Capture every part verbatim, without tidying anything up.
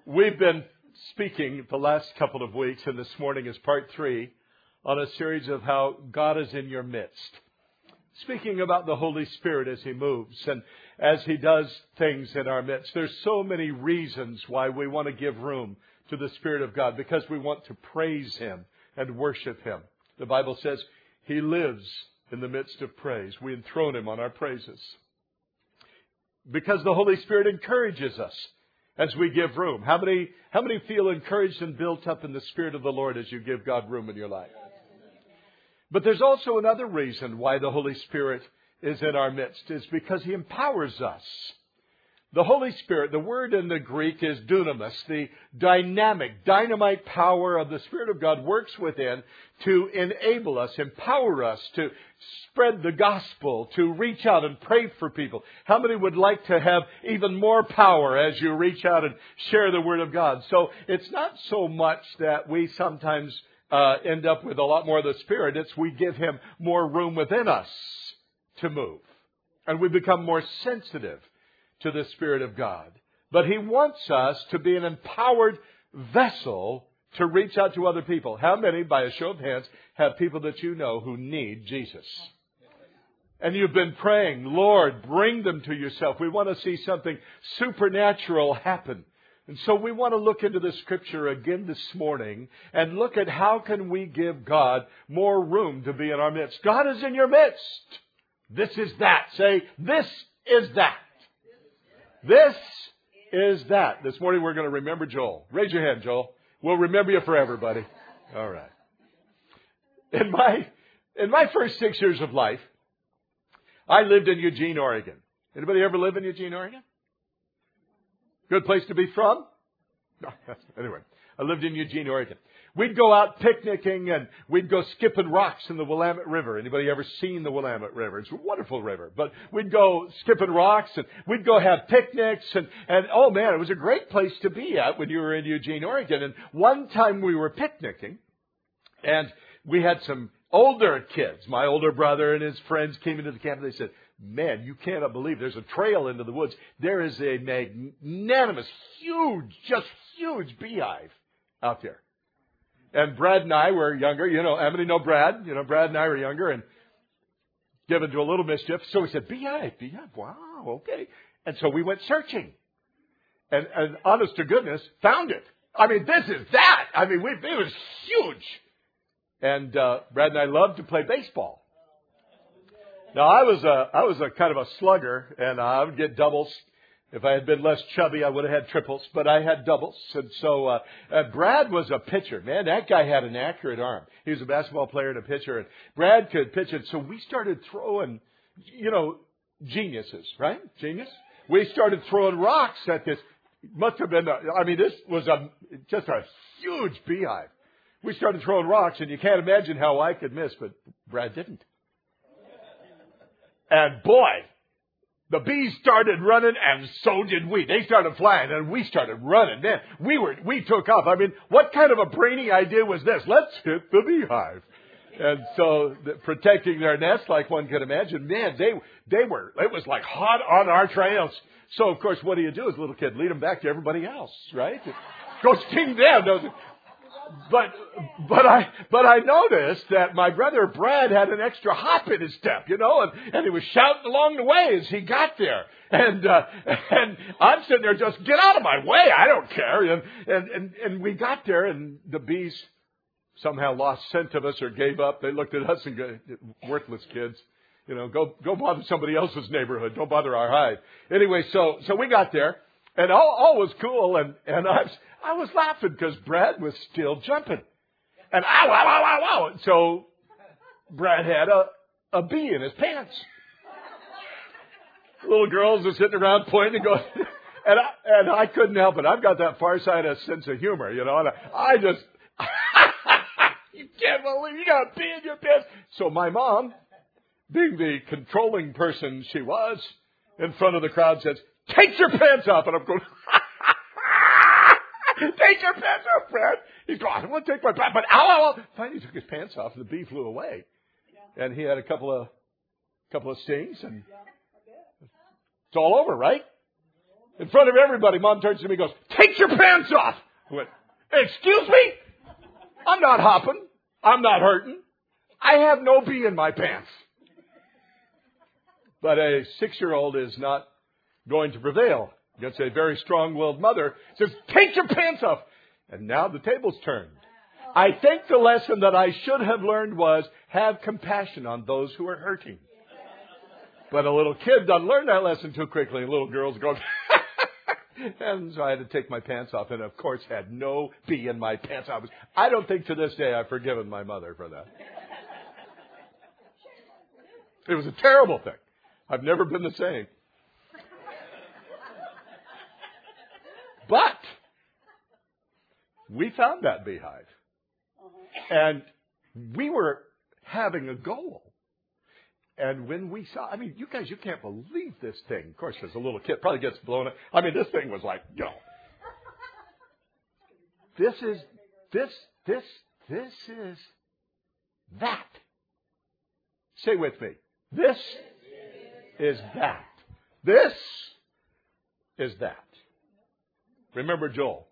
We've been speaking the last couple of weeks, and this morning is part three, on a series of how God is in your midst. Speaking about the Holy Spirit as He moves and as He does things in our midst. There's so many reasons why we want to give room to the Spirit of God, because we want to praise Him and worship Him. The Bible says He lives in the midst of praise. We enthrone Him on our praises. Because the Holy Spirit encourages us as we give room. How many, how many feel encouraged and built up in the Spirit of the Lord as you give God room in your life? But there's also another reason why the Holy Spirit is in our midst, is because He empowers us. The Holy Spirit, the word in the Greek is dunamis, the dynamic, dynamite power of the Spirit of God works within to enable us, empower us to spread the gospel, to reach out and pray for people. How many would like to have even more power as you reach out and share the Word of God? So it's not so much that we sometimes uh, end up with a lot more of the Spirit. It's we give Him more room within us to move. And we become more sensitive to the Spirit of God. But He wants us to be an empowered vessel to reach out to other people. How many, by a show of hands, have people that you know who need Jesus? And you've been praying, Lord, bring them to yourself. We want to see something supernatural happen. And so we want to look into the Scripture again this morning and look at how can we give God more room to be in our midst. God is in your midst. This is that. Say, this is that. This is that. This morning we're going to remember Joel. Raise your hand, Joel. We'll remember you forever, buddy. All right. In my, in my first six years of life, I lived in Eugene, Oregon. Anybody ever live in Eugene, Oregon? Good place to be from? No, anyway, I lived in Eugene, Oregon. We'd go out picnicking and we'd go skipping rocks in the Willamette River. Anybody ever seen the Willamette River? It's a wonderful river. But we'd go skipping rocks and we'd go have picnics and, and oh man, it was a great place to be at when you were in Eugene, Oregon. And one time we were picnicking and we had some older kids. My older brother and his friends came into the camp and they said, man, you cannot believe there's a trail into the woods. There is a magnanimous, huge, just huge beehive out there. And Brad and I were younger. You know, how many know Brad? You know, Brad and I were younger and given to a little mischief. So we said, beehive, beehive, wow, okay. And so we went searching. And, and honest to goodness, found it. I mean, this is that. I mean, we, it was huge. And uh, Brad and I loved to play baseball. Now, I was a, I was a kind of a slugger, and I would get doubles. If I had been less chubby, I would have had triples, but I had doubles. And so uh, uh, Brad was a pitcher. Man, that guy had an accurate arm. He was a basketball player and a pitcher, and Brad could pitch it. So we started throwing, you know, geniuses, right? Genius. We started throwing rocks at this. Must have been, a, I mean, this was a just a huge beehive. We started throwing rocks, and you can't imagine how I could miss, but Brad didn't. And boy, the bees started running, and so did we. They started flying, and we started running. Man, we were we took off. I mean, what kind of a brainy idea was this? Let's hit the beehive. And so, the, protecting their nest, like one could imagine, man, they they were. It was like hot on our trails. So, of course, what do you do as a little kid? Lead them back to everybody else, right? Go sting them. Those, But but I but I noticed that my brother Brad had an extra hop in his step, you know, and, and he was shouting along the way as he got there. And uh, and I'm sitting there just, get out of my way, I don't care. And, and, and, and we got there, and the bees somehow lost scent of us or gave up. They looked at us and go, worthless kids. You know, go go bother somebody else's neighborhood. Don't bother our hive. Anyway, so so we got there, and all, all was cool, and, and I was... I was laughing because Brad was still jumping. And ow, ow, ow, ow, ow. So Brad had a, a bee in his pants. Little girls are sitting around pointing and going, and I, and I couldn't help it. I've got that far side of sense of humor, you know, and I, I just, you can't believe you got a bee in your pants. So my mom, being the controlling person she was, in front of the crowd says, take your pants off. And I'm going, take your pants off, Brad. He's going, I want to take my pants, but ow, ow, ow. Finally, he took his pants off, and the bee flew away. Yeah. And he had a couple of couple of stings, and it's all over, right? In front of everybody, Mom turns to me and goes, take your pants off. I went, excuse me? I'm not hopping. I'm not hurting. I have no pee in my pants. But a six-year-old is not going to prevail against a very strong-willed mother. Says, take your pants off. And now the table's turned. I think the lesson that I should have learned was have compassion on those who are hurting. But a little kid doesn't learn that lesson too quickly. And little girls go, and so I had to take my pants off and, of course, had no pee in my pants. I, was, I don't think to this day I've forgiven my mother for that. It was a terrible thing. I've never been the same. But we found that beehive. And we were having a goal. And when we saw, I mean, you guys, you can't believe this thing. Of course, as a little kid, probably gets blown up. I mean, this thing was like, yo. This is, this, this, this is that. Say with me. This is that. This is that. Remember Joel.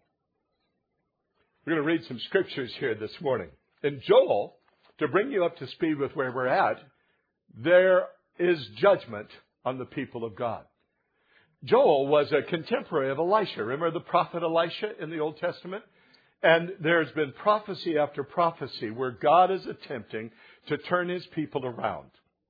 We're going to read some scriptures here this morning. In Joel, to bring you up to speed with where we're at, there is judgment on the people of God. Joel was a contemporary of Elisha. Remember the prophet Elisha in the Old Testament? And there's been prophecy after prophecy where God is attempting to turn his people around.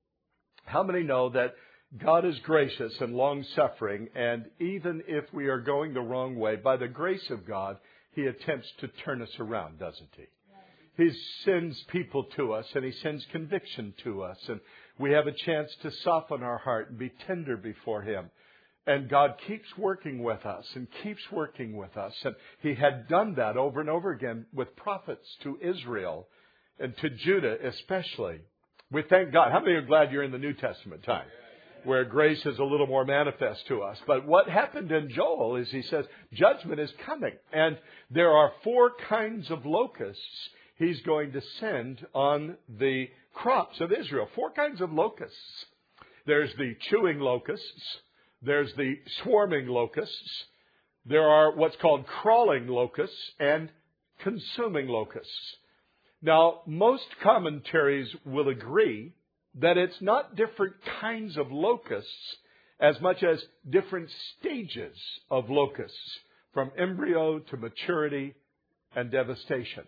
How many know that God is gracious and long-suffering, and even if we are going the wrong way, by the grace of God, he attempts to turn us around, doesn't he? He sends people to us, and he sends conviction to us, and we have a chance to soften our heart and be tender before him. And God keeps working with us and keeps working with us. And he had done that over and over again with prophets to Israel and to Judah especially. We thank God. How many are glad you're in the New Testament time, where grace is a little more manifest to us? But what happened in Joel is he says judgment is coming. And there are four kinds of locusts he's going to send on the crops of Israel. Four kinds of locusts. There's the chewing locusts. There's the swarming locusts. There are what's called crawling locusts and consuming locusts. Now, most commentaries will agree that it's not different kinds of locusts as much as different stages of locusts, from embryo to maturity and devastation.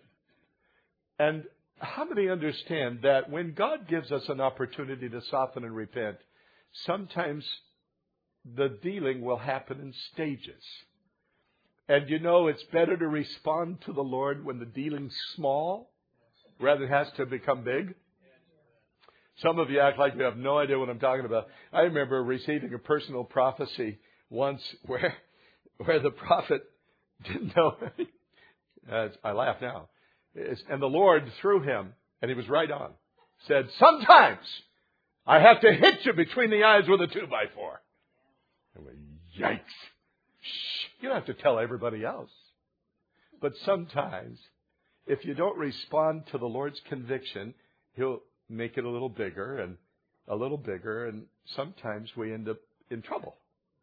And how many understand that when God gives us an opportunity to soften and repent, sometimes the dealing will happen in stages. And you know, it's better to respond to the Lord when the dealing's small rather than it has to become big. Some of you act like you have no idea what I'm talking about. I remember receiving a personal prophecy once where where the prophet didn't know. uh, I laugh now. And the Lord, through him, and he was right on, said, sometimes I have to hit you between the eyes with a two by four. I went, yikes. Shh, you don't have to tell everybody else. But sometimes, if you don't respond to the Lord's conviction, he'll make it a little bigger and a little bigger, and sometimes we end up in trouble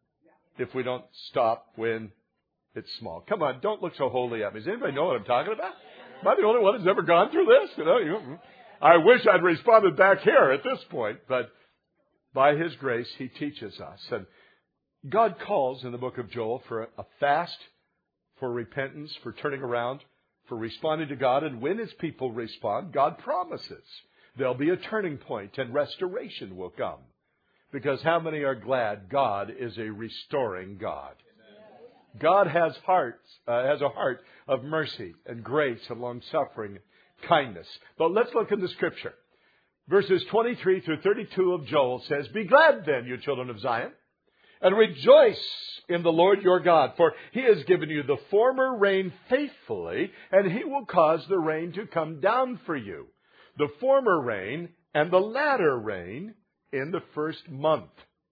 if we don't stop when it's small. Come on, don't look so holy at me. Does anybody know what I'm talking about? Am I the only one that's ever gone through this? You know, you, I wish I'd responded back here at this point, but by his grace, he teaches us. And God calls in the book of Joel for a fast, for repentance, for turning around, for responding to God. And when his people respond, God promises there'll be a turning point and restoration will come. Because how many are glad God is a restoring God? God has hearts, uh, has a heart of mercy and grace and long-suffering, kindness. But let's look in the Scripture. Verses twenty-three through thirty-two of Joel says, be glad then, you children of Zion, and rejoice in the Lord your God, for he has given you the former rain faithfully, and he will cause the rain to come down for you, the former rain and the latter rain in the first month.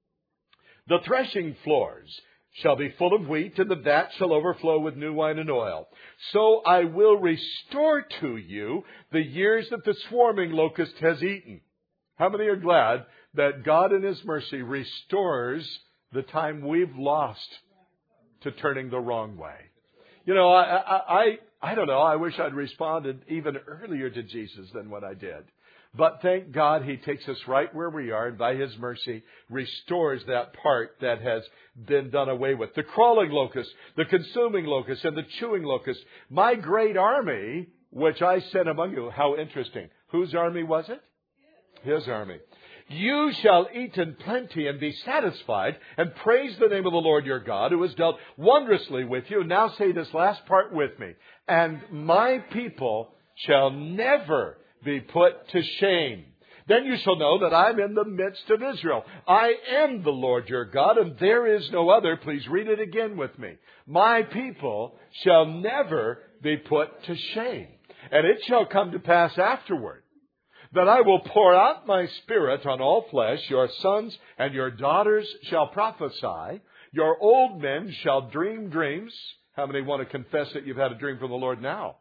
The threshing floors shall be full of wheat, and the vat shall overflow with new wine and oil. So I will restore to you the years that the swarming locust has eaten. How many are glad that God in his mercy restores the time we've lost to turning the wrong way. You know, I, I, I, I don't know. I wish I'd responded even earlier to Jesus than what I did. But thank God He takes us right where we are and by His mercy restores that part that has been done away with. The crawling locust, the consuming locust, and the chewing locust. My great army, which I sent among you. How interesting. Whose army was it? His army. You shall eat in plenty and be satisfied and praise the name of the Lord your God who has dealt wondrously with you. Now say this last part with me. And my people shall never be put to shame. Then you shall know that I'm in the midst of Israel. I am the Lord your God, and there is no other. Please read it again with me. My people shall never be put to shame. And it shall come to pass afterward that I will pour out my Spirit on all flesh. Your sons and your daughters shall prophesy. Your old men shall dream dreams. How many want to confess that you've had a dream from the Lord now?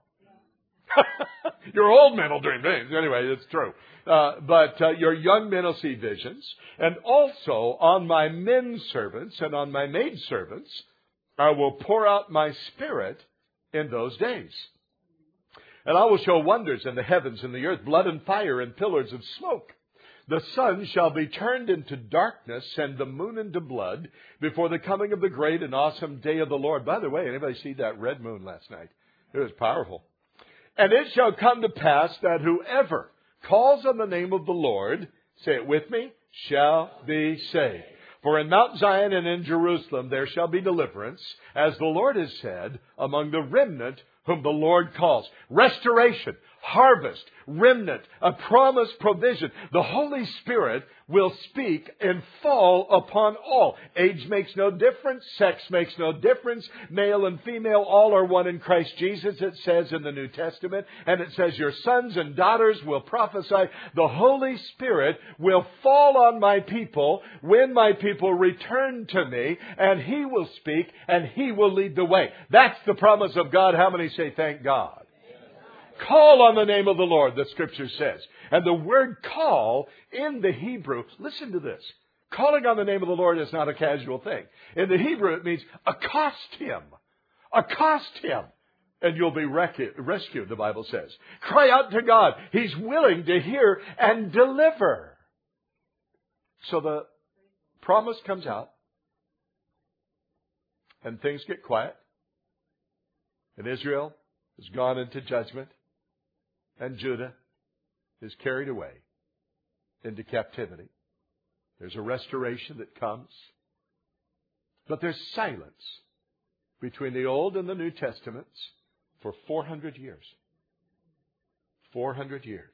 Your old men will dream dreams. Anyway, it's true. Uh, but uh, your young men will see visions. And also on my men servants and on my maid servants, I will pour out my Spirit in those days. And I will show wonders in the heavens and the earth, blood and fire and pillars of smoke. The sun shall be turned into darkness and the moon into blood before the coming of the great and awesome day of the Lord. By the way, anybody see that red moon last night? It was powerful. And it shall come to pass that whoever calls on the name of the Lord, say it with me, shall be saved. For in Mount Zion and in Jerusalem there shall be deliverance, as the Lord has said, among the remnant whom the Lord calls. Restoration, harvest, remnant, a promised provision. The Holy Spirit will speak and fall upon all. Age makes no difference. Sex makes no difference. Male and female, all are one in Christ Jesus, it says in the New Testament. And it says, your sons and daughters will prophesy. The Holy Spirit will fall on my people when my people return to me, and He will speak and He will lead the way. That's the promise of God. How many say thank God? Call on the name of the Lord, the Scripture says. And the word call in the Hebrew, listen to this. Calling on the name of the Lord is not a casual thing. In the Hebrew, it means accost Him. Accost Him. And you'll be rescued, the Bible says. Cry out to God. He's willing to hear and deliver. So the promise comes out. And things get quiet. And Israel has gone into judgment. And Judah is carried away into captivity. There's a restoration that comes. But there's silence between the Old and the New Testaments for four hundred years. four hundred years.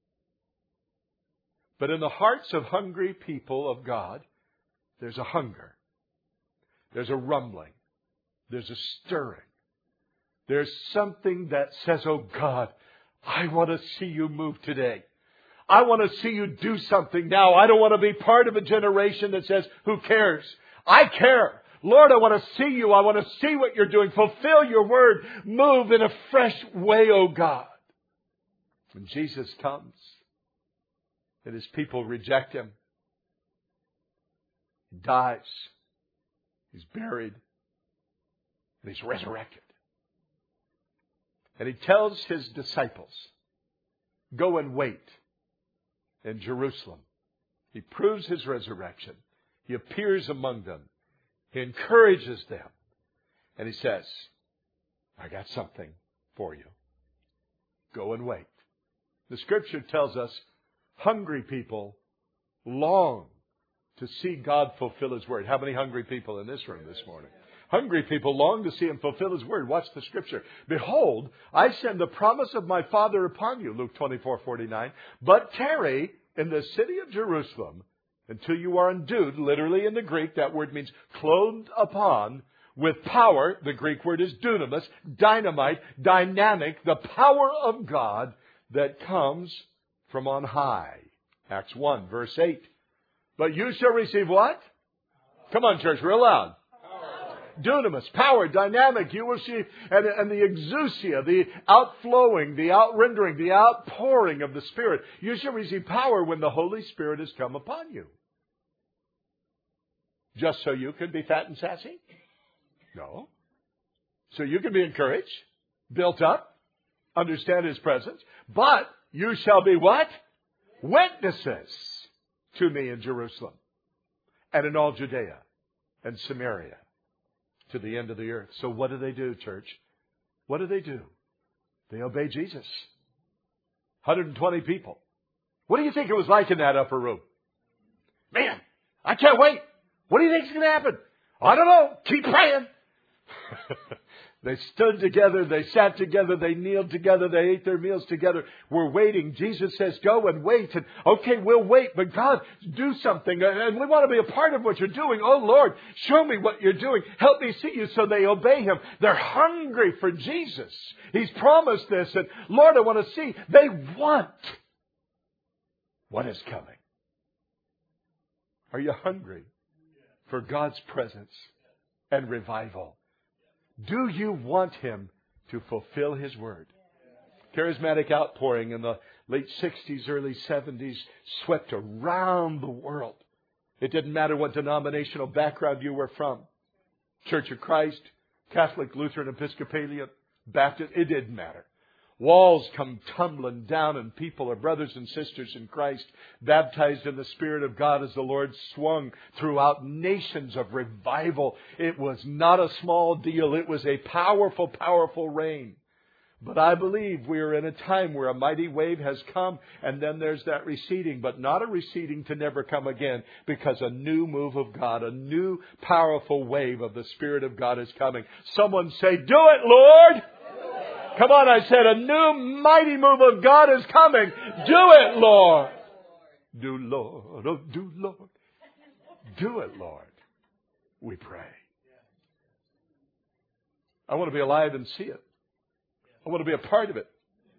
But in the hearts of hungry people of God, there's a hunger. There's a rumbling. There's a stirring. There's something that says, oh God, I want to see you move today. I want to see you do something now. I don't want to be part of a generation that says, who cares? I care. Lord, I want to see you. I want to see what you're doing. Fulfill your word. Move in a fresh way, oh God. When Jesus comes and His people reject Him, He dies. He's buried. And He's resurrected. And He tells His disciples, go and wait in Jerusalem. He proves His resurrection. He appears among them. He encourages them. And He says, I got something for you. Go and wait. The Scripture tells us hungry people long to see God fulfill His word. How many hungry people in this room this morning? Hungry people long to see Him fulfill His word. Watch the Scripture. Behold, I send the promise of my Father upon you, Luke twenty-four forty-nine. But tarry in the city of Jerusalem until you are endued. Literally in the Greek, that word means clothed upon with power. The Greek word is dunamis, dynamite, dynamic, the power of God that comes from on high. Acts one, verse eight. But you shall receive what? Come on, church, real loud. Dunamis, power, dynamic, you will see, and, and the exousia, the outflowing, the outrendering, the outpouring of the Spirit. You shall receive power when the Holy Spirit has come upon you. Just so you can be fat and sassy? No. So you can be encouraged, built up, understand His presence, but you shall be what? Witnesses to me in Jerusalem and in all Judea and Samaria to the end of the earth. So what do they do, church? What do they do? They obey Jesus. one hundred twenty people. What do you think it was like in that upper room? Man, I can't wait. What do you think is going to happen? I don't know. Keep praying. They stood together. They sat together. They kneeled together. They ate their meals together. We're waiting. Jesus says, go and wait. And okay, we'll wait. But God, do something. And we want to be a part of what you're doing. Oh, Lord, show me what you're doing. Help me see you. So they obey Him. They're hungry for Jesus. He's promised this. And Lord, I want to see. They want what is coming. Are you hungry for God's presence and revival? Do you want Him to fulfill His word? Charismatic outpouring in the late sixties, early seventies swept around the world. It didn't matter what denominational background you were from. Church of Christ, Catholic, Lutheran, Episcopalian, Baptist, it didn't matter. Walls come tumbling down and people are brothers and sisters in Christ, baptized in the Spirit of God as the Lord swung throughout nations of revival. It was not a small deal. It was a powerful, powerful rain. But I believe we are in a time where a mighty wave has come and then there's that receding, but not a receding to never come again, because a new move of God, a new powerful wave of the Spirit of God is coming. Someone say, do it, Lord! Come on, I said, a new mighty move of God is coming. Do it, Lord. Do, Lord. Oh, do, Lord. Do it, Lord. We pray. I want to be alive and see it. I want to be a part of it.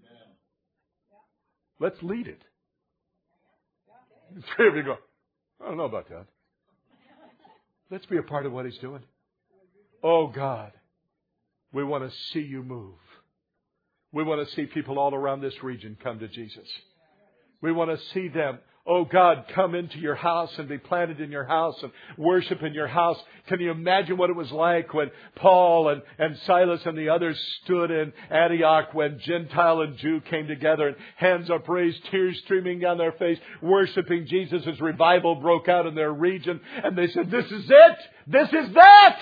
Let's lead it. Three of you go, I don't know about that. Let's be a part of what He's doing. Oh, God, we want to see you move. We want to see people all around this region come to Jesus. We want to see them, oh God, come into your house and be planted in your house and worship in your house. Can you imagine what it was like when Paul and, and Silas and the others stood in Antioch when Gentile and Jew came together and hands upraised, tears streaming down their face, worshiping Jesus as revival broke out in their region. And they said, this is it. This is that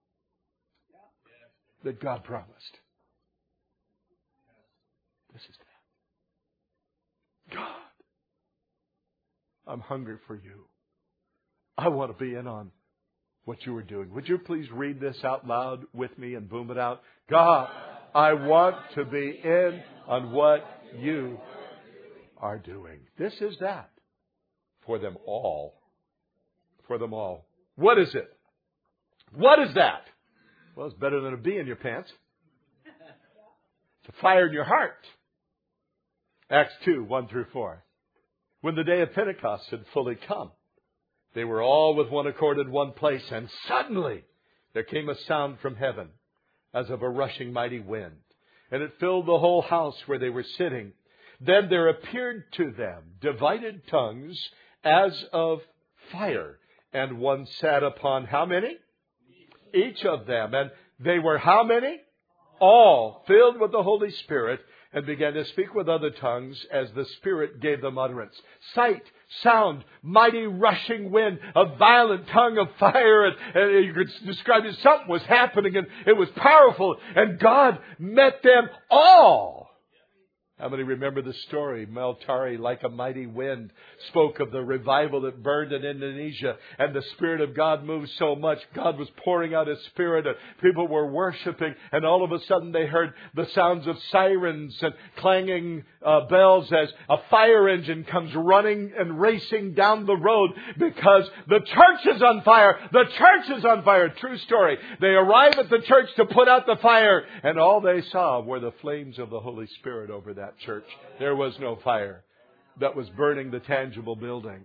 that God promised. This is that. God, I'm hungry for you. I want to be in on what you are doing. Would you please read this out loud with me and boom it out? God, I want to be in on what you are doing. This is that. For them all. For them all. What is it? What is that? Well, it's better than a bee in your pants. It's a fire in your heart. Acts two, one through four. When the day of Pentecost had fully come, they were all with one accord in one place, and suddenly there came a sound from heaven as of a rushing mighty wind, and it filled the whole house where they were sitting. Then there appeared to them divided tongues as of fire, and one sat upon how many? Each of them. And they were how many? All filled with the Holy Spirit, and began to speak with other tongues as the Spirit gave them utterance. Sight, sound, mighty rushing wind, a violent tongue of fire, and, and you could describe it. Something was happening, and it was powerful, and God met them all. How many remember the story? Meltari, like a mighty wind, spoke of the revival that burned in Indonesia. And the Spirit of God moved so much. God was pouring out His Spirit and people were worshiping. And all of a sudden they heard the sounds of sirens and clanging uh, bells as a fire engine comes running and racing down the road because the church is on fire. The church is on fire. True story. They arrive at the church to put out the fire, and all they saw were the flames of the Holy Spirit over that church. There was no fire that was burning the tangible building.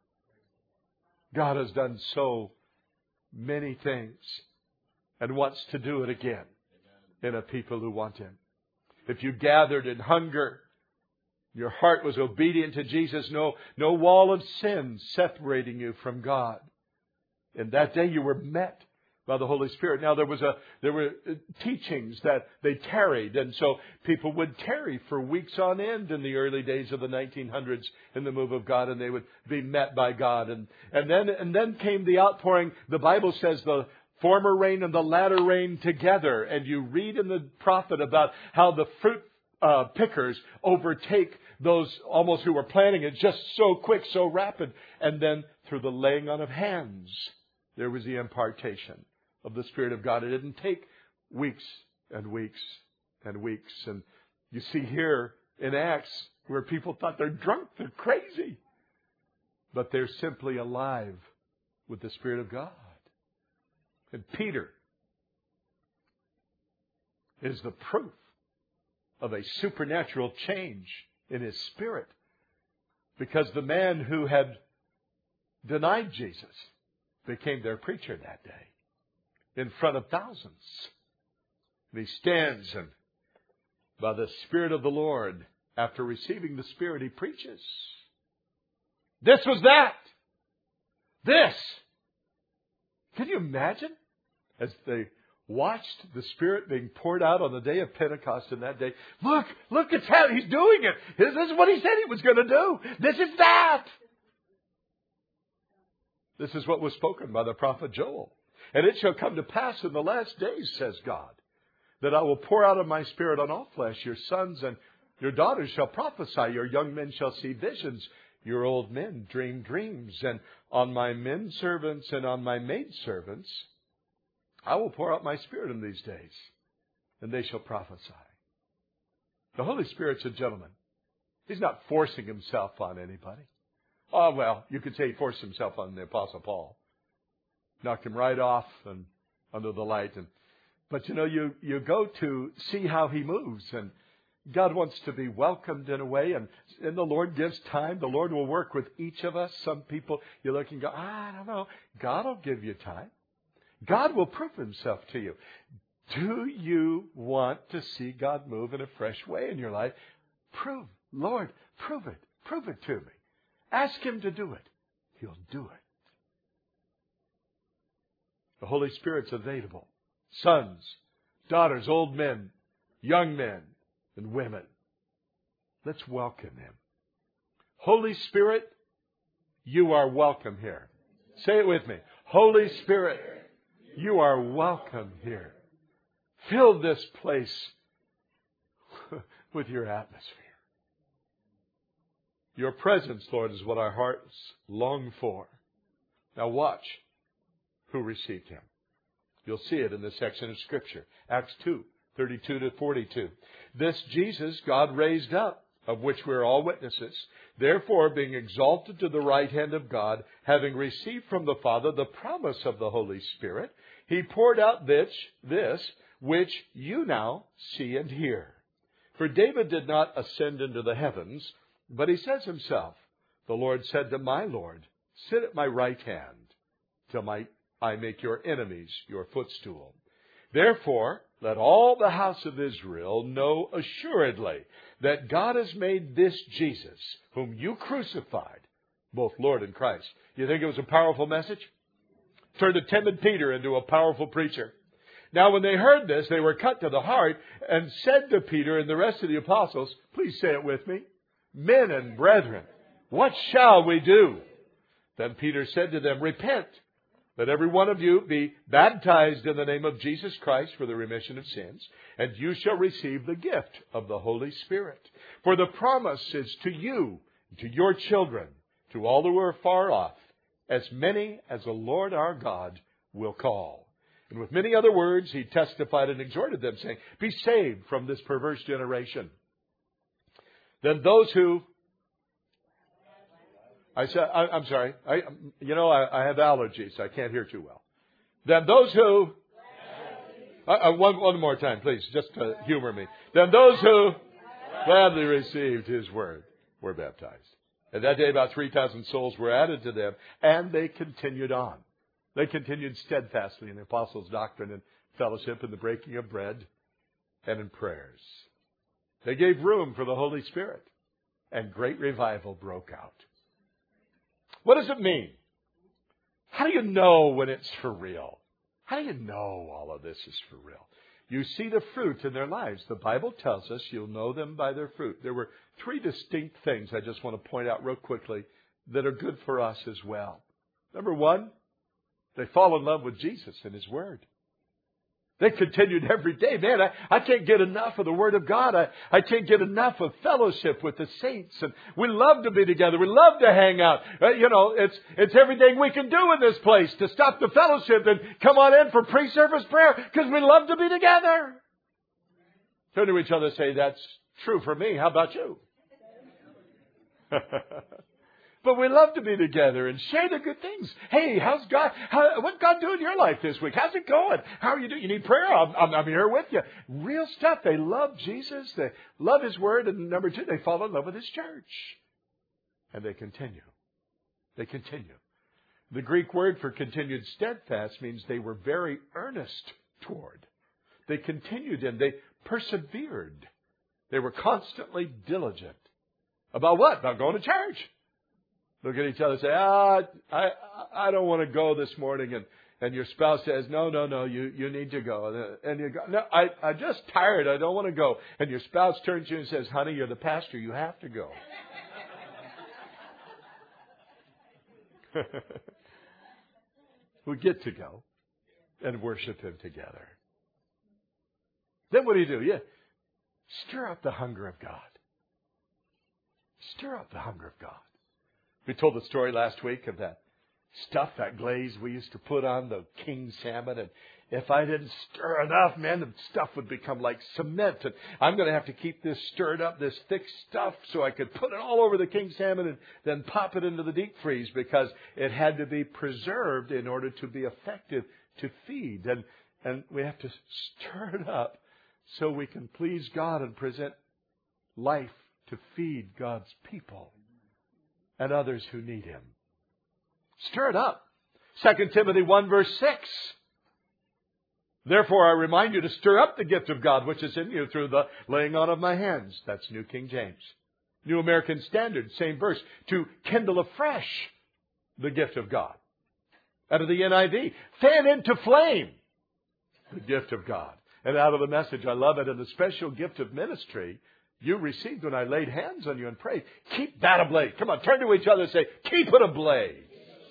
God has done so many things and wants to do it again in a people who want Him. If you gathered in hunger, your heart was obedient to Jesus, no, no wall of sin separating you from God. In that day you were met by the Holy Spirit. Now there was a there were teachings that they tarried, and so people would tarry for weeks on end in the early days of the nineteen hundreds in the move of God, and they would be met by God. And and then and then came the outpouring. The Bible says the former rain and the latter rain together, and you read in the prophet about how the fruit uh, pickers overtake those almost who were planting it just so quick, so rapid, and then through the laying on of hands, there was the impartation of the Spirit of God. It didn't take weeks and weeks and weeks. And you see here in Acts where people thought they're drunk, they're crazy. But they're simply alive with the Spirit of God. And Peter is the proof of a supernatural change in his spirit. Because the man who had denied Jesus became their preacher that day in front of thousands. And he stands and by the Spirit of the Lord, after receiving the Spirit, he preaches. This was that. This. Can you imagine? As they watched the Spirit being poured out on the day of Pentecost in that day. Look, look, it's how he's doing it. This is what he said he was going to do. This is that. This is what was spoken by the prophet Joel. And it shall come to pass in the last days, says God, that I will pour out of my Spirit on all flesh. Your sons and your daughters shall prophesy. Your young men shall see visions. Your old men dream dreams. And on my men servants and on my maid servants, I will pour out my Spirit in these days, and they shall prophesy. The Holy Spirit's a gentleman. He's not forcing himself on anybody. Oh, well, you could say he forced himself on the Apostle Paul. Knocked him right off and under the light. And But, you know, you, you go to see how he moves, and God wants to be welcomed in a way, and, and the Lord gives time. The Lord will work with each of us. Some people, you look and go, ah, I don't know. God will give you time. God will prove himself to you. Do you want to see God move in a fresh way in your life? Prove, Lord, prove it. Prove it to me. Ask him to do it. He'll do it. The Holy Spirit's available. Sons, daughters, old men, young men, and women. Let's welcome him. Holy Spirit, you are welcome here. Say it with me. Holy Spirit, you are welcome here. Fill this place with your atmosphere. Your presence, Lord, is what our hearts long for. Now watch who received him. You'll see it in this section of Scripture. Acts two, thirty-two to forty-two. This Jesus God raised up, of which we are all witnesses. Therefore, being exalted to the right hand of God, having received from the Father the promise of the Holy Spirit, he poured out this, this which you now see and hear. For David did not ascend into the heavens, but he says himself, the Lord said to my Lord, sit at my right hand, till my, I make your enemies your footstool. Therefore, let all the house of Israel know assuredly that God has made this Jesus, whom you crucified, both Lord and Christ. You think it was a powerful message? Turned a timid Peter into a powerful preacher. Now, when they heard this, they were cut to the heart and said to Peter and the rest of the apostles, please say it with me, men and brethren, what shall we do? Then Peter said to them, repent. Let every one of you be baptized in the name of Jesus Christ for the remission of sins, and you shall receive the gift of the Holy Spirit. For the promise is to you, to your children, to all who are far off, as many as the Lord our God will call. And with many other words, he testified and exhorted them, saying, be saved from this perverse generation. Then those who... I said, I, I'm sorry. I, you know, I, I have allergies. I can't hear too well. Then those who... Uh, uh, one, one more time, please, just to humor me. Then those who gladly received his word were baptized. And that day about three thousand souls were added to them, and they continued on. They continued steadfastly in the apostles' doctrine and fellowship and the breaking of bread and in prayers. They gave room for the Holy Spirit, and great revival broke out. What does it mean? How do you know when it's for real? How do you know all of this is for real? You see the fruit in their lives. The Bible tells us you'll know them by their fruit. There were three distinct things I just want to point out real quickly that are good for us as well. Number one, they fall in love with Jesus and His Word. They continued every day. Man, I, I can't get enough of the Word of God. I, I can't get enough of fellowship with the saints. And we love to be together. We love to hang out. Uh, you know, it's it's everything we can do in this place to stop the fellowship and come on in for pre-service prayer because we love to be together. Turn to each other and say, that's true for me. How about you? But we love to be together and share the good things. Hey, how's God? How, what's God doing in your life this week? How's it going? How are you doing? You need prayer? I'm, I'm, I'm here with you. Real stuff. They love Jesus. They love His Word. And number two, they fall in love with His church. And they continue. They continue. The Greek word for continued steadfast means they were very earnest toward. They continued and they persevered. They were constantly diligent. About what? About going to church. Look at each other and say, ah, I, I don't want to go this morning. And, and your spouse says, no, no, no, you, you need to go. And you go, no, I, I'm just tired. I don't want to go. And your spouse turns to you and says, honey, you're the pastor. You have to go. We get to go and worship Him together. Then what do you do? You stir up the hunger of God. Stir up the hunger of God. We told the story last week of that stuff, that glaze we used to put on the king salmon. And if I didn't stir enough, man, the stuff would become like cement. And I'm going to have to keep this stirred up, this thick stuff, so I could put it all over the king salmon and then pop it into the deep freeze because it had to be preserved in order to be effective to feed. And, and we have to stir it up so we can please God and present life to feed God's people and others who need Him. Stir it up. Second Timothy one verse six. Therefore I remind you to stir up the gift of God which is in you through the laying on of my hands. That's New King James. New American Standard, same verse. To kindle afresh the gift of God. Out of the N I V. Fan into flame the gift of God. And out of the Message, I love it. And the special gift of ministry you received when I laid hands on you and prayed. Keep that ablaze. Come on, turn to each other and say, keep it ablaze.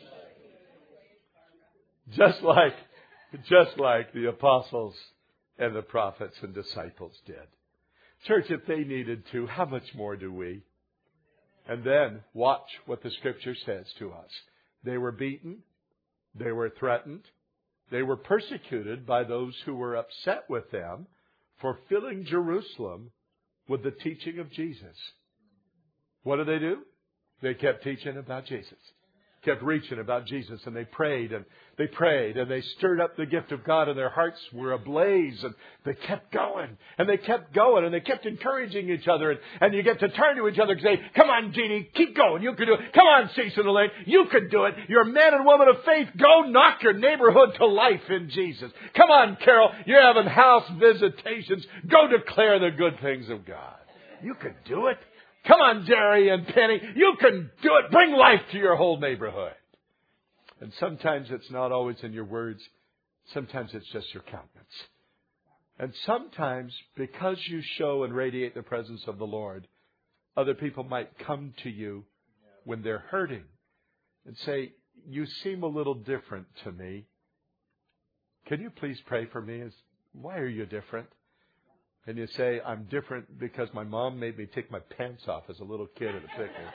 Just like, just like the apostles and the prophets and disciples did. Church, if they needed to, how much more do we? And then watch what the Scripture says to us. They were beaten. They were threatened. They were persecuted by those who were upset with them for filling Jerusalem with the teaching of Jesus. What did they do? They kept teaching about Jesus. Kept reaching about Jesus. And they prayed and they prayed and they stirred up the gift of God and their hearts were ablaze and they kept going and they kept going and they kept encouraging each other. And, and you get to turn to each other and say, come on, Jeannie, keep going. You can do it. Come on, Cecil and Elaine, you can do it. You're a man and woman of faith. Go knock your neighborhood to life in Jesus. Come on, Carol, you're having house visitations. Go declare the good things of God. You can do it. Come on, Jerry and Penny. You can do it. Bring life to your whole neighborhood. And sometimes it's not always in your words. Sometimes it's just your countenance. And sometimes because you show and radiate the presence of the Lord, other people might come to you when they're hurting and say, you seem a little different to me. Can you please pray for me? Why are you different? And you say, I'm different because my mom made me take my pants off as a little kid at a picnic.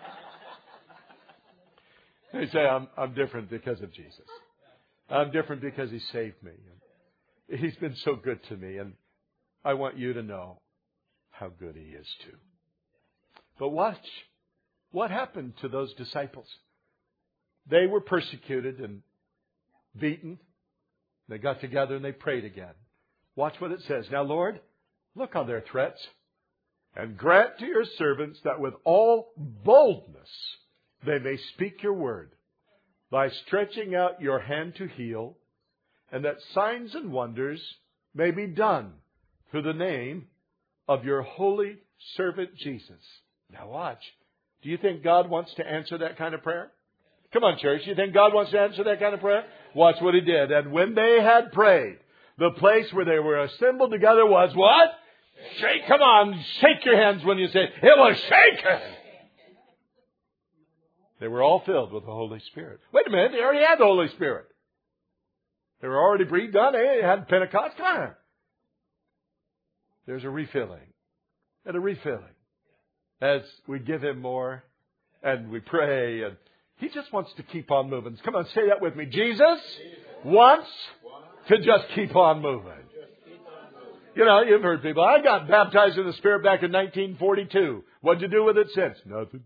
And you say, I'm, I'm different because of Jesus. I'm different because He saved me. And He's been so good to me. And I want you to know how good He is too. But watch. What happened to those disciples? They were persecuted and beaten. They got together and they prayed again. Watch what it says. Now, Lord, look on their threats and grant to your servants that with all boldness they may speak your word by stretching out your hand to heal, and that signs and wonders may be done through the name of your holy servant Jesus. Now watch. Do you think God wants to answer that kind of prayer? Come on, church. You think God wants to answer that kind of prayer? Watch what He did. And when they had prayed, the place where they were assembled together was what? Shake. Come on. Shake your hands when you say, it was shaken. They were all filled with the Holy Spirit. Wait a minute. They already had the Holy Spirit. They were already breathed on. They had Pentecost. Come on. There's a refilling. And a refilling. As we give Him more and we pray, and He just wants to keep on moving. Come on, say that with me. Jesus wants to just keep on moving. You know, you've heard people, I got baptized in the Spirit back in nineteen forty-two. What'd you do with it since? Nothing.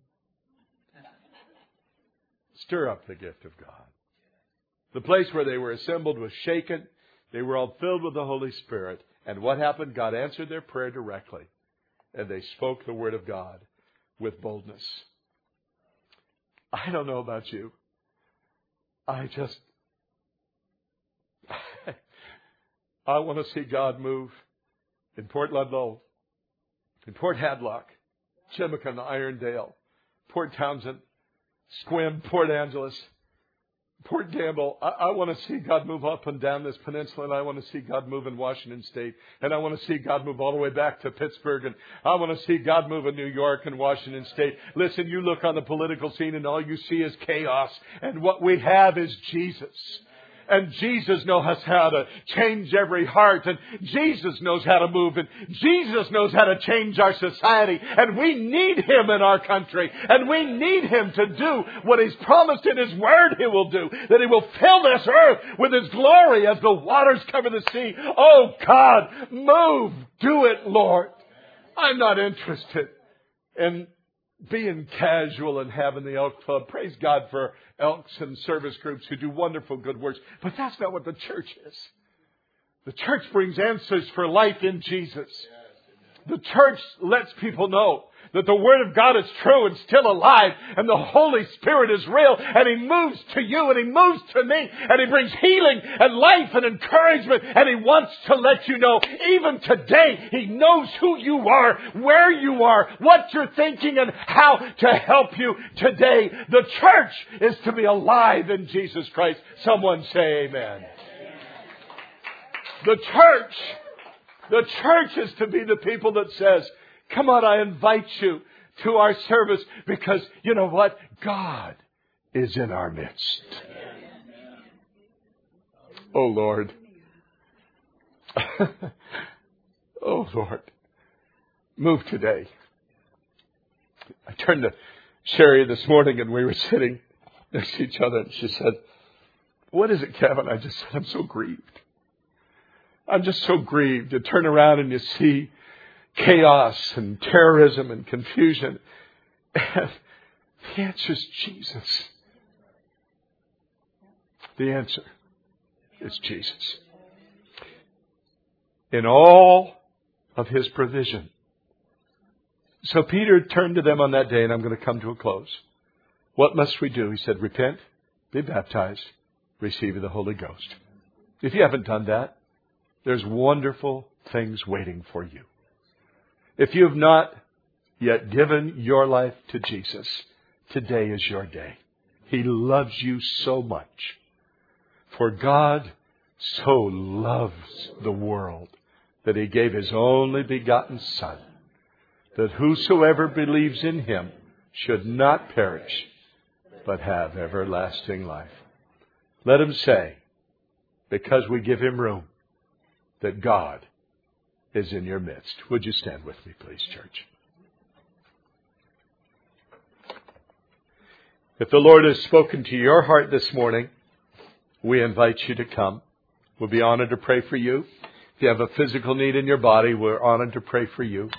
Stir up the gift of God. The place where they were assembled was shaken. They were all filled with the Holy Spirit. And what happened? God answered their prayer directly. And they spoke the word of God with boldness. I don't know about you. I just, I want to see God move in Port Ludlow, in Port Hadlock, Chimacum, Irondale, Port Townsend, Squim, Port Angeles, Port Gamble. I, I want to see God move up and down this peninsula, and I want to see God move in Washington State, and I want to see God move all the way back to Pittsburgh, and I want to see God move in New York and Washington State. Listen, you look on the political scene, and all you see is chaos, and what we have is Jesus. And Jesus knows how to change every heart. And Jesus knows how to move. And Jesus knows how to change our society. And we need Him in our country. And we need Him to do what He's promised in His Word He will do. That He will fill this earth with His glory as the waters cover the sea. Oh God, move. Do it, Lord. I'm not interested in being casual and having the Elk Club. Praise God for Elks and service groups who do wonderful good works. But that's not what the church is. The church brings answers for life in Jesus. The church lets people know that the Word of God is true and still alive, and the Holy Spirit is real, and He moves to you, and He moves to me, and He brings healing and life and encouragement, and He wants to let you know, even today, He knows who you are, where you are, what you're thinking, and how to help you today. The church is to be alive in Jesus Christ. Someone say amen. The church, the church is to be the people that says, come on, I invite you to our service because, you know what? God is in our midst. Oh, Lord. Oh, Lord. Move today. I turned to Sherry this morning and we were sitting next to each other and she said, what is it, Kevin? I just said, I'm so grieved. I'm just so grieved. You turn around and you see chaos and terrorism and confusion. And the answer is Jesus. The answer is Jesus. In all of His provision. So Peter turned to them on that day, and I'm going to come to a close. What must we do? He said, repent, be baptized, receive the Holy Ghost. If you haven't done that, there's wonderful things waiting for you. If you have not yet given your life to Jesus, today is your day. He loves you so much. For God so loves the world that He gave His only begotten Son, that whosoever believes in Him should not perish, but have everlasting life. Let him say, because we give Him room, that God is in your midst. Would you stand with me, please, church? If the Lord has spoken to your heart this morning, we invite you to come. We'll be honored to pray for you. If you have a physical need in your body, we're honored to pray for you.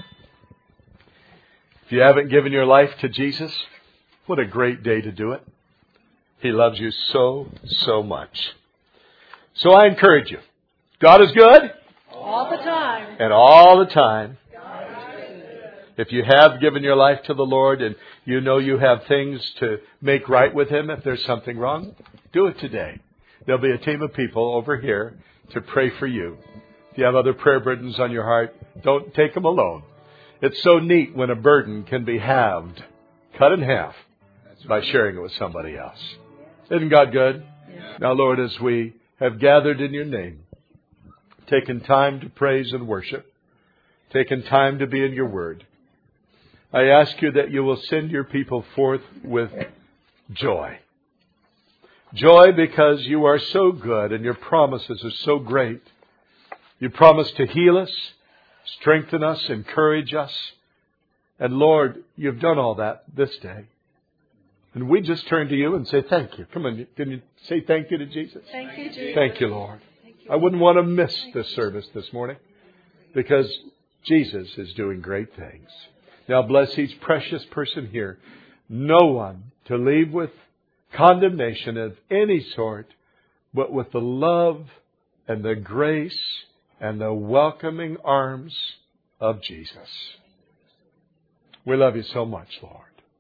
If you haven't given your life to Jesus, what a great day to do it. He loves you so, so much. So I encourage you. God is good. All the time. And all the time. If you have given your life to the Lord and you know you have things to make right with Him, if there's something wrong, do it today. There'll be a team of people over here to pray for you. If you have other prayer burdens on your heart, don't take them alone. It's so neat when a burden can be halved, cut in half, by sharing it with somebody else. Isn't God good? Yes. Now, Lord, as we have gathered in your name, taken time to praise and worship, taken time to be in your word, I ask you that you will send your people forth with joy. Joy because you are so good and your promises are so great. You promise to heal us, strengthen us, encourage us. And Lord, you've done all that this day. And we just turn to you and say thank you. Come on, can you say thank you to Jesus? Thank you, Jesus. Thank you, Lord. I wouldn't want to miss this service this morning because Jesus is doing great things. Now bless each precious person here. No one to leave with condemnation of any sort, but with the love and the grace and the welcoming arms of Jesus. We love you so much, Lord.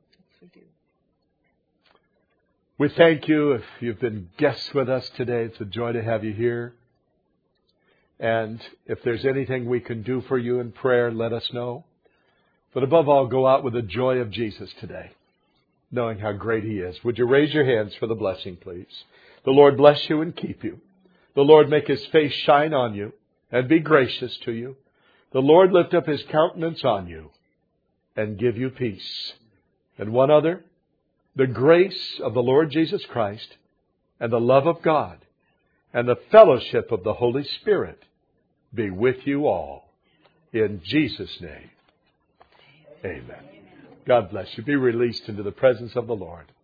We thank you if you've been guests with us today. It's a joy to have you here. And if there's anything we can do for you in prayer, let us know. But above all, go out with the joy of Jesus today, knowing how great He is. Would you raise your hands for the blessing, please? The Lord bless you and keep you. The Lord make His face shine on you and be gracious to you. The Lord lift up His countenance on you and give you peace. And one other, the grace of the Lord Jesus Christ and the love of God and the fellowship of the Holy Spirit be with you all. In Jesus' name, amen. God bless you. Be released into the presence of the Lord.